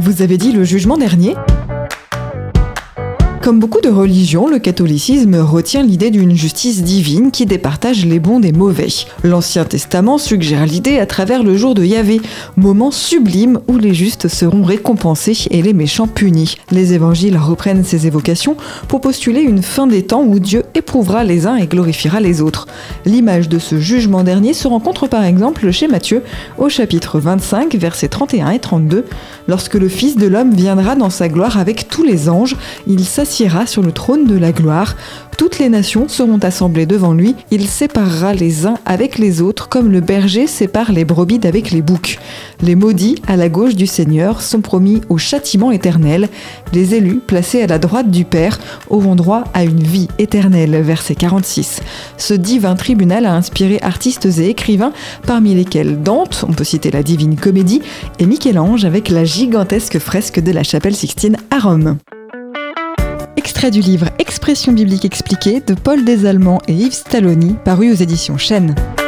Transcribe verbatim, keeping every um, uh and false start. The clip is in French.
Vous avez dit le jugement dernier ? Comme beaucoup de religions, le catholicisme retient l'idée d'une justice divine qui départage les bons des mauvais. L'Ancien Testament suggère l'idée à travers le jour de Yahvé, moment sublime où les justes seront récompensés et les méchants punis. Les évangiles reprennent ces évocations pour postuler une fin des temps où Dieu éprouvera les uns et glorifiera les autres. L'image de ce jugement dernier se rencontre par exemple chez Matthieu au chapitre vingt-cinq, versets trente et un et trente-deux. Lorsque le Fils de l'homme viendra dans sa gloire avec tous les anges, il s'assiera sur le trône de la gloire. Toutes les nations seront assemblées devant lui. Il séparera les uns avec les autres comme le berger sépare les brebis d'avec les boucs. Les maudits à la gauche du Seigneur sont promis au châtiment éternel. Les élus placés à la droite du Père auront droit à une vie éternelle. Verset quarante-six. Ce divin tribunal a inspiré artistes et écrivains, parmi lesquels Dante, on peut citer la Divine Comédie, et Michel-Ange avec la gigantesque fresque de la Chapelle Sixtine à Rome. Extrait du livre Expression biblique expliquée de Paul Desallemands et Yves Stalloni, paru aux éditions Chênes.